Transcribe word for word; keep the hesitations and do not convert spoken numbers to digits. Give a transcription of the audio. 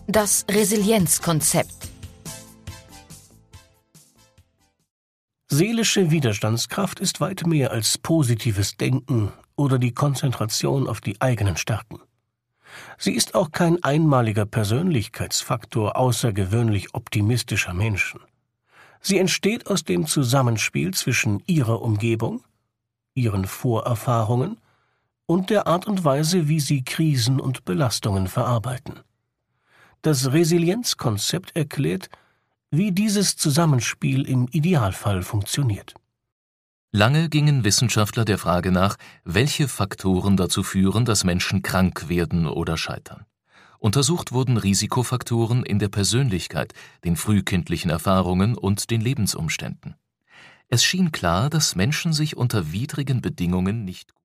Das Resilienzkonzept. Seelische Widerstandskraft ist weit mehr als positives Denken oder die Konzentration auf die eigenen Stärken. Sie ist auch kein einmaliger Persönlichkeitsfaktor außergewöhnlich optimistischer Menschen. Sie entsteht aus dem Zusammenspiel zwischen ihrer Umgebung, ihren Vorerfahrungen und der Art und Weise, wie sie Krisen und Belastungen verarbeiten. Das Resilienzkonzept erklärt, wie dieses Zusammenspiel im Idealfall funktioniert. Lange gingen Wissenschaftler der Frage nach, welche Faktoren dazu führen, dass Menschen krank werden oder scheitern. Untersucht wurden Risikofaktoren in der Persönlichkeit, den frühkindlichen Erfahrungen und den Lebensumständen. Es schien klar, dass Menschen sich unter widrigen Bedingungen nicht